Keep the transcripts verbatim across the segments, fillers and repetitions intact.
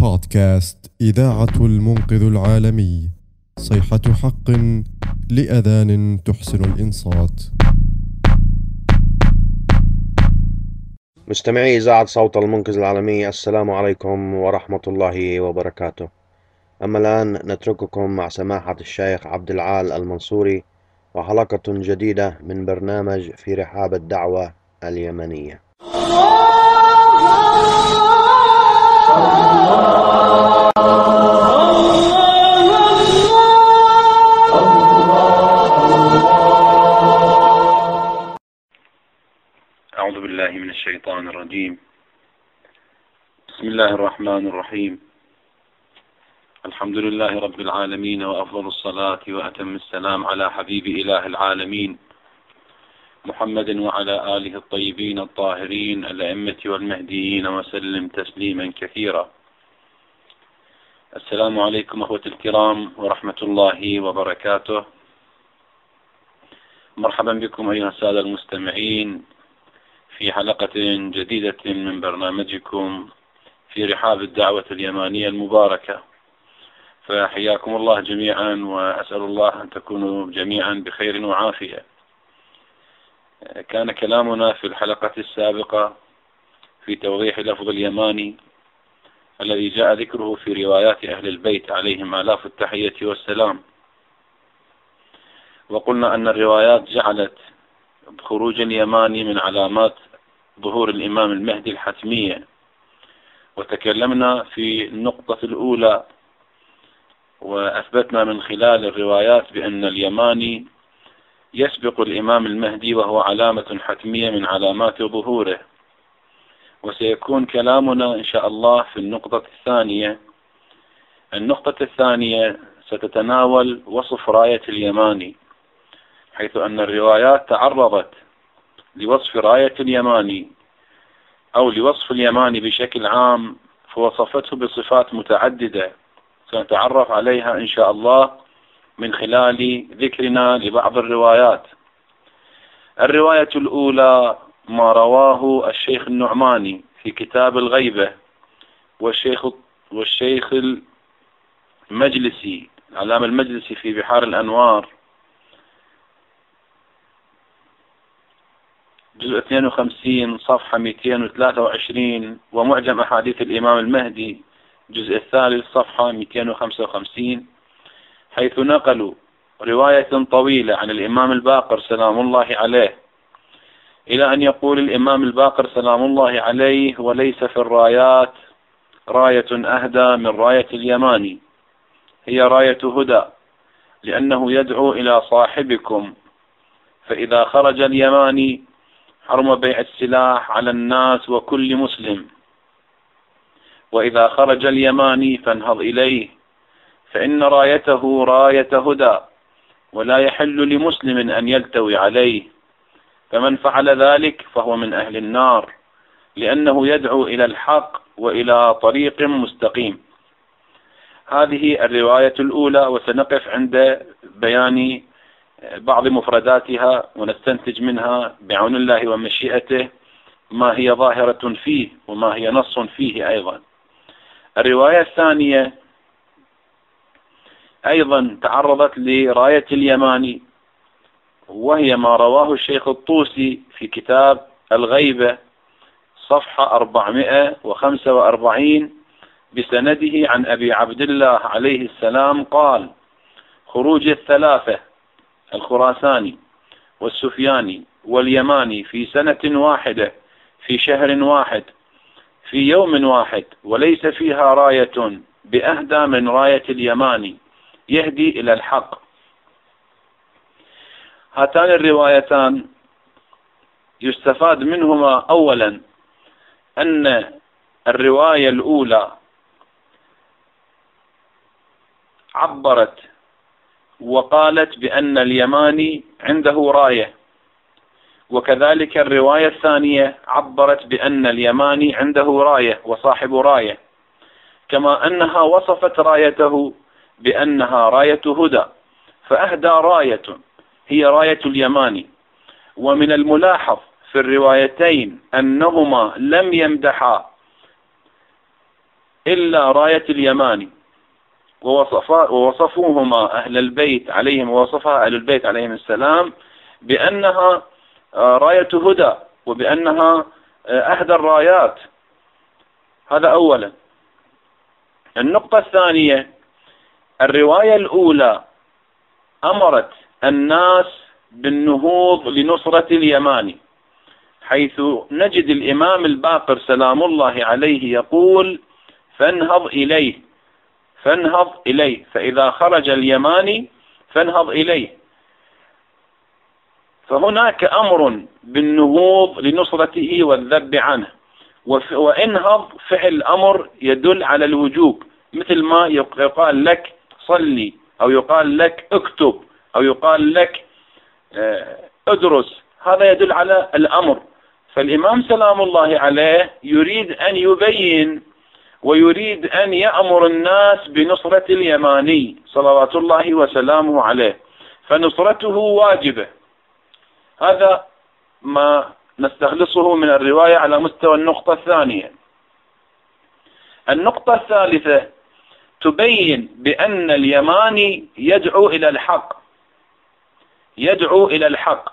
بودكاست إذاعة المنقذ العالمي، صيحة حق لأذان تحسن الإنصات. مستمعي إذاعة صوت المنقذ العالمي، السلام عليكم ورحمة الله وبركاته. أما الآن نترككم مع سماحة الشيخ عبد العال المنصوري وحلقة جديدة من برنامج في رحاب الدعوة اليمنية. أعوذ بالله من الشيطان الرجيم. بسم الله الرحمن الرحيم. الحمد لله رب العالمين، وأفضل الصلاة وأتم السلام على حبيب إله العالمين محمد وعلى آله الطيبين الطاهرين الأئمة والمهديين، وسلم تسليما كثيرا. السلام عليكم أخوة الكرام ورحمة الله وبركاته. مرحبا بكم أيها السادة المستمعين في حلقة جديدة من برنامجكم في رحاب الدعوة اليمانية المباركة. فحياكم الله جميعا، وأسأل الله أن تكونوا جميعا بخير وعافية. كان كلامنا في الحلقة السابقة في توضيح لفظ اليماني الذي جاء ذكره في روايات أهل البيت عليهم آلاف التحية والسلام، وقلنا أن الروايات جعلت خروج اليماني من علامات ظهور الإمام المهدي الحتمية. وتكلمنا في النقطة الأولى وأثبتنا من خلال الروايات بأن اليماني يسبق الإمام المهدي وهو علامة حتمية من علامات ظهوره. وسيكون كلامنا إن شاء الله في النقطة الثانية. النقطة الثانية ستتناول وصف راية اليماني، حيث أن الروايات تعرضت لوصف راية اليماني أو لوصف اليماني بشكل عام، فوصفته بصفات متعددة سنتعرف عليها إن شاء الله من خلال ذكرنا لبعض الروايات. الرواية الأولى ما رواه الشيخ النعماني في كتاب الغيبة، والشيخ والشيخ المجلسي علام المجلسي في بحار الأنوار جزء اثنين وخمسين صفحة مئتين وثلاثة وعشرين، ومعجم أحاديث الإمام المهدي جزء الثالث صفحة مئتين وخمسة وخمسين، حيث نقلوا رواية طويلة عن الإمام الباقر سلام الله عليه، إلى أن يقول الإمام الباقر سلام الله عليه: وليس في الرايات راية أهدى من راية اليماني، هي راية هدى، لأنه يدعو إلى صاحبكم، فإذا خرج اليماني حرم بيع السلاح على الناس وكل مسلم، وإذا خرج اليماني فانهض إليه، فإن رايته راية هدى، ولا يحل لمسلم أن يلتوي عليه، فمن فعل ذلك فهو من أهل النار، لأنه يدعو إلى الحق وإلى طريق مستقيم. هذه الرواية الأولى، وسنقف عند بيان بعض مفرداتها ونستنتج منها بعون الله ومشيئته ما هي ظاهرة فيه وما هي نص فيه أيضا. الرواية الثانية أيضا تعرضت لراية اليماني، وهي ما رواه الشيخ الطوسي في كتاب الغيبة صفحة أربعمائة وخمسة وأربعين بسنده عن أبي عبد الله عليه السلام قال: خروج الثلاثة الخراساني والسفياني واليماني في سنة واحدة في شهر واحد في يوم واحد، وليس فيها راية بأهدى من راية اليماني يهدي إلى الحق. هاتان الروايتان يستفاد منهما أولا أن الرواية الأولى عبرت وقالت بأن اليماني عنده راية، وكذلك الرواية الثانية عبرت بأن اليماني عنده راية وصاحب راية، كما أنها وصفت رايته بأنها راية هدى، فأهدى راية هي راية اليماني. ومن الملاحظ في الروايتين أنهما لم يمدحا إلا راية اليماني، ووصفوهما أهل البيت عليهم ووصفها أهل البيت عليهم السلام بأنها راية هدى وبأنها أهدى الرايات. هذا أولا. النقطة الثانية، الرواية الأولى أمرت الناس بالنهوض لنصرة اليماني، حيث نجد الإمام الباقر سلام الله عليه يقول: فانهض إليه فانهض إليه فإذا خرج اليماني فانهض إليه. فهناك أمر بالنهوض لنصرته والذب عنه، وانهض فعل أمر يدل على الوجوب، مثل ما يقال لك صلي، أو يقال لك اكتب، أو يقال لك ادرس، هذا يدل على الأمر. فالإمام سلام الله عليه يريد أن يبين ويريد أن يأمر الناس بنصرة اليماني صلوات الله وسلامه عليه، فنصرته واجبة. هذا ما نستخلصه من الرواية على مستوى النقطة الثانية. النقطة الثالثة تبين بأن اليماني يدعو إلى الحق، يدعو إلى الحق.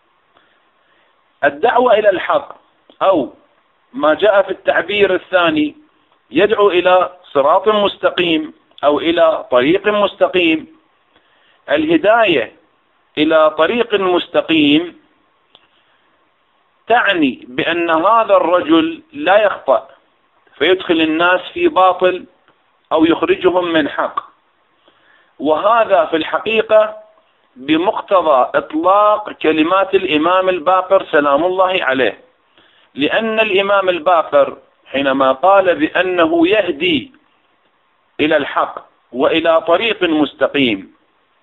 الدعوة إلى الحق، أو ما جاء في التعبير الثاني، يدعو إلى صراط مستقيم أو إلى طريق مستقيم. الهداية إلى طريق مستقيم تعني بأن هذا الرجل لا يخطأ فيدخل الناس في باطل أو يخرجهم من حق، وهذا في الحقيقة بمقتضى إطلاق كلمات الإمام الباقر سلام الله عليه، لأن الإمام الباقر حينما قال بأنه يهدي إلى الحق وإلى طريق مستقيم،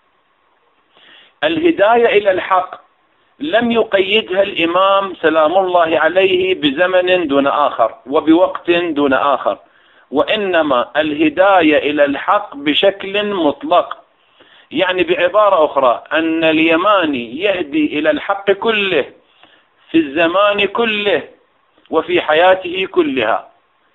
الهداية إلى الحق لم يقيدها الإمام سلام الله عليه بزمن دون آخر وبوقت دون آخر، وإنما الهداية إلى الحق بشكل مطلق. يعني بعبارة أخرى أن اليماني يهدي إلى الحق كله في الزمان كله وفي حياته كلها.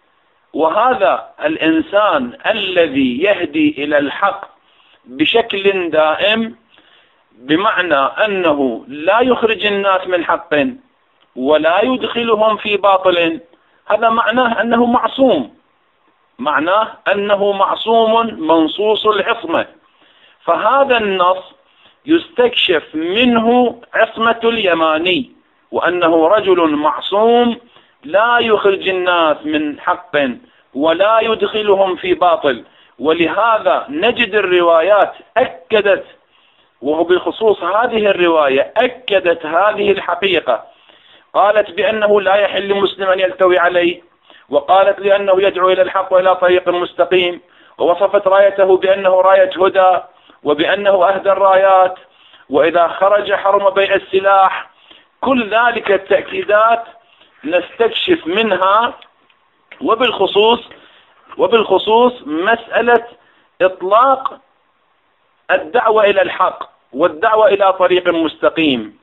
وهذا الإنسان الذي يهدي إلى الحق بشكل دائم، بمعنى أنه لا يخرج الناس من حق ولا يدخلهم في باطل، هذا معناه أنه معصوم، معناه أنه معصوم منصوص العصمة. فهذا النص يستكشف منه عصمة اليماني، وأنه رجل معصوم لا يخرج الناس من حق ولا يدخلهم في باطل. ولهذا نجد الروايات أكدت، وهو بخصوص هذه الرواية أكدت هذه الحقيقة، قالت بأنه لا يحل لمسلم أن يلتوي عليه، وقالت لأنه يدعو إلى الحق وإلى طريق مستقيم، ووصفت رايته بأنه راية هدى وبأنه أهدى الرايات، وإذا خرج حرم بيع السلاح. كل ذلك التأكيدات نستكشف منها، وبالخصوص وبالخصوص مسألة إطلاق الدعوة إلى الحق والدعوة إلى طريق مستقيم.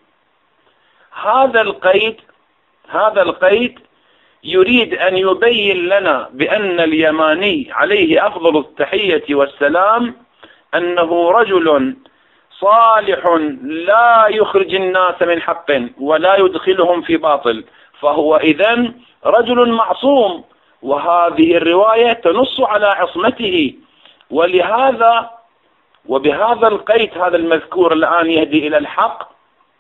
هذا القيد هذا القيد يريد أن يبين لنا بأن اليماني عليه أفضل التحية والسلام أنه رجل صالح لا يخرج الناس من حق ولا يدخلهم في باطل، فهو إذن رجل معصوم، وهذه الرواية تنص على عصمته. ولهذا وبهذا القيد هذا المذكور الآن يهدي إلى الحق،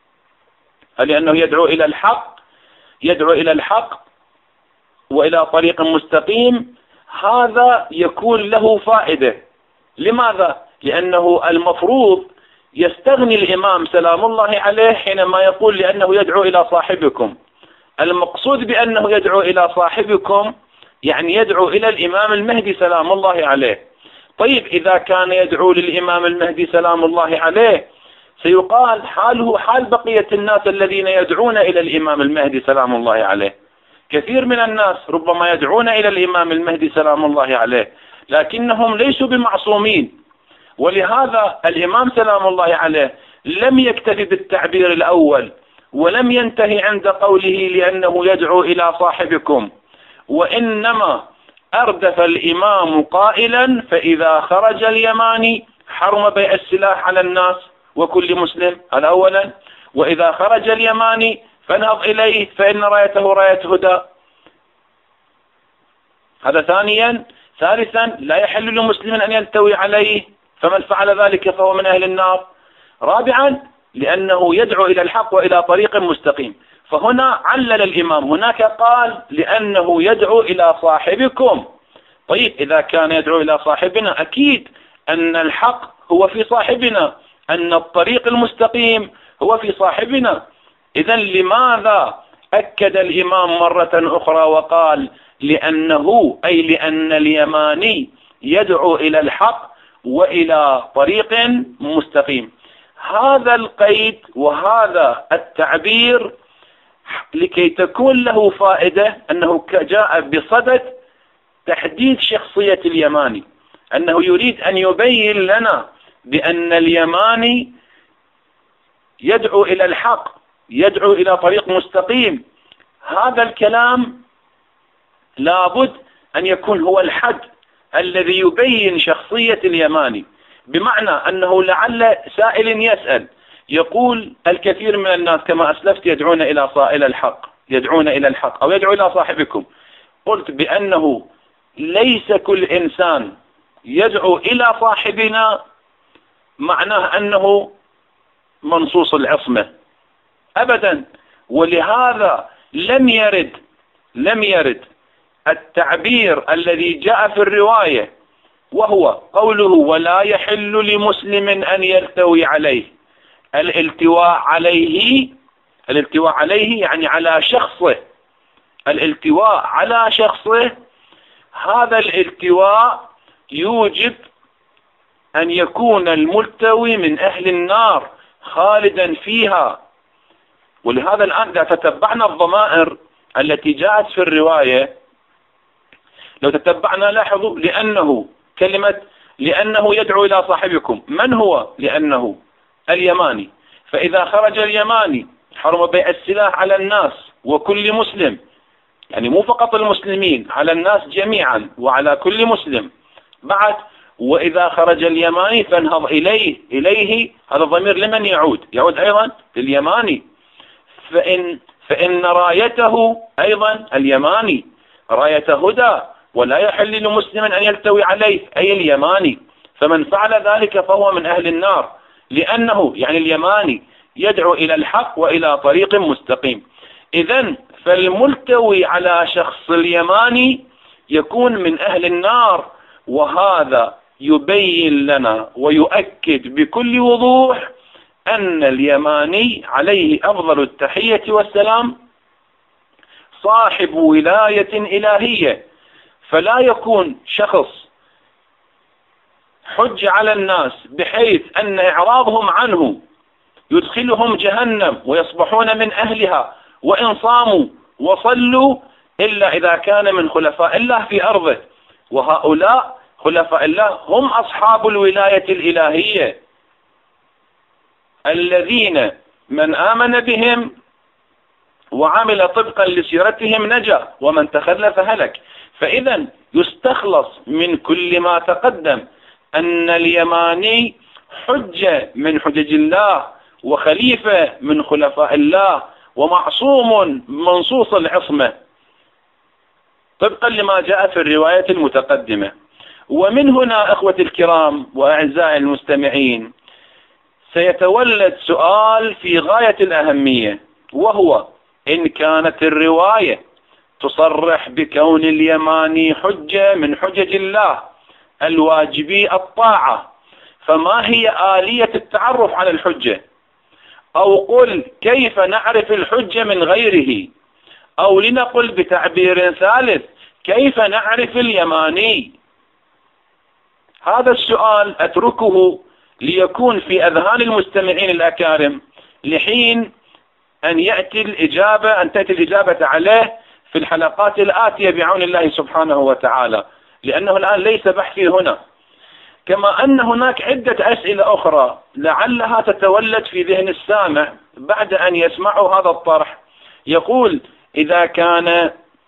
لأنه يدعو إلى الحق يدعو إلى الحق وإلى طريق مستقيم، هذا يكون له فائدة. لماذا؟ لأنه المفروض يستغني الإمام سلام الله عليه حينما يقول لأنه يدعو إلى صاحبكم. المقصود بأنه يدعو إلى صاحبكم يعني يدعو إلى الإمام المهدي سلام الله عليه. طيب إذا كان يدعو للإمام المهدي سلام الله عليه، سيقال حاله حال بقية الناس الذين يدعون إلى الإمام المهدي سلام الله عليه. كثير من الناس ربما يدعون إلى الإمام المهدي سلام الله عليه، لكنهم ليسوا بمعصومين. ولهذا الإمام سلام الله عليه لم يكتفي بالتعبير الأول، ولم ينتهي عند قوله لأنه يدعو إلى صاحبكم، وإنما أردف الإمام قائلا: فإذا خرج اليماني حرم بيع السلاح على الناس وكل مسلم. هذا أولا. وإذا خرج اليماني فانهض إليه فإن رايته راية هدى. هذا ثانيا. ثالثا: لا يحل لمسلم أن يلتوي عليه، فمن فعل ذلك فهو من أهل النار. رابعا: لأنه يدعو إلى الحق وإلى طريق مستقيم. فهنا علل الإمام، هناك قال لأنه يدعو إلى صاحبكم. طيب إذا كان يدعو إلى صاحبنا أكيد أن الحق هو في صاحبنا، أن الطريق المستقيم هو في صاحبنا. إذن لماذا أكد الإمام مرة أخرى وقال لأنه، أي لأن اليماني يدعو إلى الحق وإلى طريق مستقيم؟ هذا القيد وهذا التعبير لكي تكون له فائدة أنه جاء بصدد تحديد شخصية اليماني، أنه يريد أن يبين لنا بأن اليماني يدعو إلى الحق، يدعو إلى طريق مستقيم. هذا الكلام لابد أن يكون هو الحد الذي يبين شخصية اليماني، بمعنى أنه لعل سائل يسأل يقول الكثير من الناس كما أسلفت يدعون إلى صائل الحق، يدعون إلى الحق أو يدعو إلى صاحبكم. قلت بأنه ليس كل إنسان يدعو إلى صاحبنا معناه أنه منصوص العصمة أبدا. ولهذا لم يرد لم يرد التعبير الذي جاء في الرواية، وهو قوله: ولا يحل لمسلم أن يلتوي عليه. الالتواء عليه، الالتواء عليه يعني على شخصه، الالتواء على شخصه. هذا الالتواء يوجب أن يكون الملتوي من أهل النار خالدا فيها. ولهذا الآن إذا تتبعنا الضمائر التي جاءت في الرواية، لو تتبعنا لاحظوا لأنه، كلمة لأنه يدعو إلى صاحبكم، من هو لأنه؟ اليماني. فإذا خرج اليماني حرم بيع السلاح على الناس وكل مسلم، يعني مو فقط المسلمين، على الناس جميعا وعلى كل مسلم. بعد: وإذا خرج اليماني فانهض إليه. إليه هذا الضمير لمن يعود؟ يعود أيضا لليماني. فإن, فإن رايته أيضا اليماني راية هدى، ولا يحل لمسلم أن يلتوي عليه، أي اليماني. فمن فعل ذلك فهو من أهل النار، لأنه يعني اليماني يدعو إلى الحق وإلى طريق مستقيم. إذن فالملتوي على شخص اليماني يكون من أهل النار. وهذا يبين لنا ويؤكد بكل وضوح أن اليماني عليه أفضل التحية والسلام صاحب ولاية إلهية، فلا يكون شخص حج على الناس بحيث أن إعراضهم عنه يدخلهم جهنم ويصبحون من أهلها وإن صاموا وصلوا، إلا إذا كان من خلفاء الله في أرضه. وهؤلاء خلفاء الله هم أصحاب الولاية الإلهية الذين من آمن بهم وعمل طبقا لسيرتهم نجا، ومن تخلف هلك. فإذا يستخلص من كل ما تقدم أن اليماني حجة من حجج الله وخليفة من خلفاء الله ومعصوم منصوص العصمة طبقا لما جاء في الرواية المتقدمة. ومن هنا أخوتي الكرام وأعزائي المستمعين سيتولد سؤال في غاية الأهمية، وهو: إن كانت الرواية تصرح بكون اليماني حجة من حجج الله الواجبي الطاعة، فما هي آلية التعرف على الحجة؟ أو قل كيف نعرف الحجة من غيره؟ أو لنقل بتعبير ثالث: كيف نعرف اليماني؟ هذا السؤال أتركه ليكون في أذهان المستمعين الأكارم لحين أن يأتي الإجابة أن تأتي الإجابة عليه في الحلقات الآتية بعون الله سبحانه وتعالى، لأنه الآن ليس بحثي هنا. كما أن هناك عدة أسئلة أخرى لعلها تتولد في ذهن السامع بعد أن يسمعوا هذا الطرح. يقول: إذا كان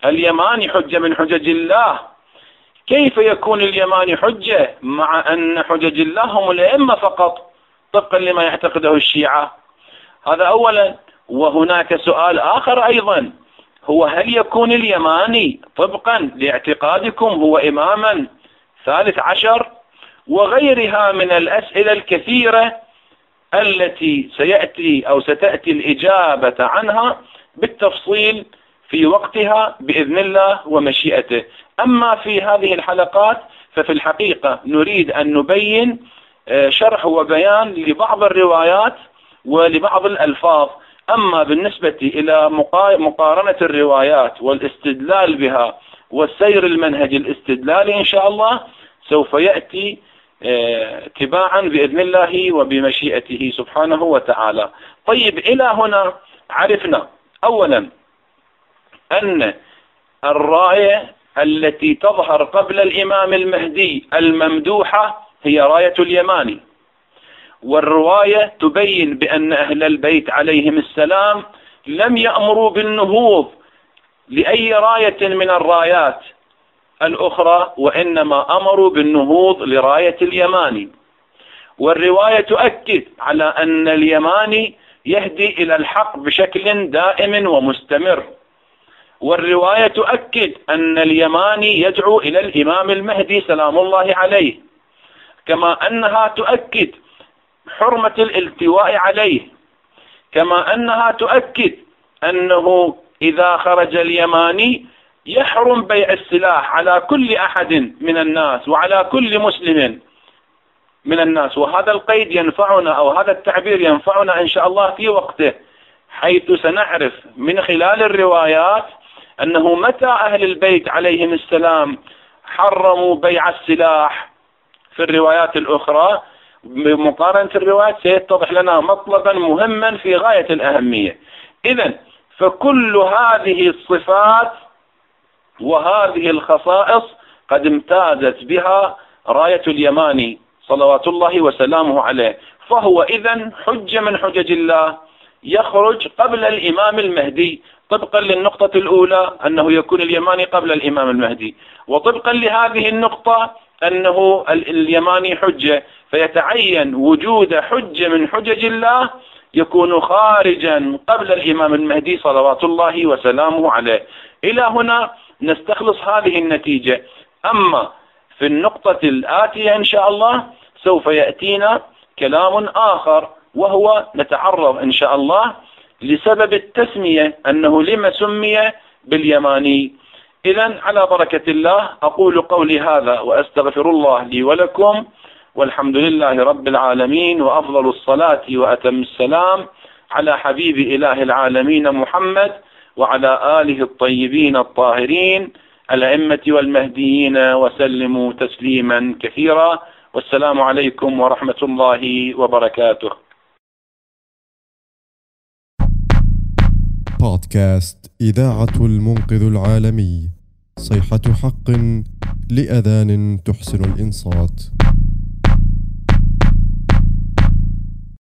اليماني حجة من حجج الله. كيف يكون اليماني حجة مع أن حجج الله هم الأئمة فقط طبقا لما يعتقده الشيعة؟ هذا أولا. وهناك سؤال آخر أيضا، هو هل يكون اليماني طبقا لاعتقادكم هو إماما ثالث عشر؟ وغيرها من الأسئلة الكثيرة التي سيأتي أو ستأتي الإجابة عنها بالتفصيل في وقتها بإذن الله ومشيئته. أما في هذه الحلقات ففي الحقيقة نريد أن نبين شرح وبيان لبعض الروايات ولبعض الألفاظ. أما بالنسبة إلى مقارنة الروايات والاستدلال بها والسير المنهج الاستدلالي إن شاء الله سوف يأتي تباعا بإذن الله وبمشيئته سبحانه وتعالى. طيب، إلى هنا عرفنا أولا أن الراية التي تظهر قبل الإمام المهدي الممدوحة هي راية اليماني، والرواية تبين بأن أهل البيت عليهم السلام لم يأمروا بالنهوض لأي راية من الرايات الأخرى، وإنما أمروا بالنهوض لراية اليماني. والرواية تؤكد على أن اليماني يهدي إلى الحق بشكل دائم ومستمر. والرواية تؤكد أن اليماني يدعو إلى الإمام المهدي سلام الله عليه، كما أنها تؤكد حرمة الالتواء عليه، كما أنها تؤكد أنه إذا خرج اليماني يحرم بيع السلاح على كل أحد من الناس وعلى كل مسلم من الناس. وهذا القيد ينفعنا أو هذا التعبير ينفعنا إن شاء الله في وقته، حيث سنعرف من خلال الروايات أنه متى أهل البيت عليهم السلام حرموا بيع السلاح في الروايات الأخرى بمقارنة الروايات سيتضح لنا مطلبا مهما في غاية الأهمية. إذن فكل هذه الصفات وهذه الخصائص قد امتازت بها راية اليماني صلوات الله وسلامه عليه، فهو إذن حجة من حجج الله يخرج قبل الإمام المهدي طبقا للنقطة الأولى أنه يكون اليماني قبل الإمام المهدي، وطبقا لهذه النقطة أنه اليماني حجة، فيتعين وجود حجة من حجج الله يكون خارجا قبل الإمام المهدي صلوات الله وسلامه عليه. إلى هنا نستخلص هذه النتيجة. أما في النقطة الآتية إن شاء الله سوف يأتينا كلام آخر، وهو نتعرض إن شاء الله لسبب التسمية أنه لما سمي باليماني. إذن على بركة الله أقول قولي هذا وأستغفر الله لي ولكم، والحمد لله رب العالمين، وأفضل الصلاة وأتم السلام على حبيب إله العالمين محمد وعلى آله الطيبين الطاهرين الأئمة والمهديين، وسلموا تسليما كثيرا. والسلام عليكم ورحمة الله وبركاته. بودكاست إذاعة المنقذ العالمي، صيحة حق لأذان تحسن الإنصات.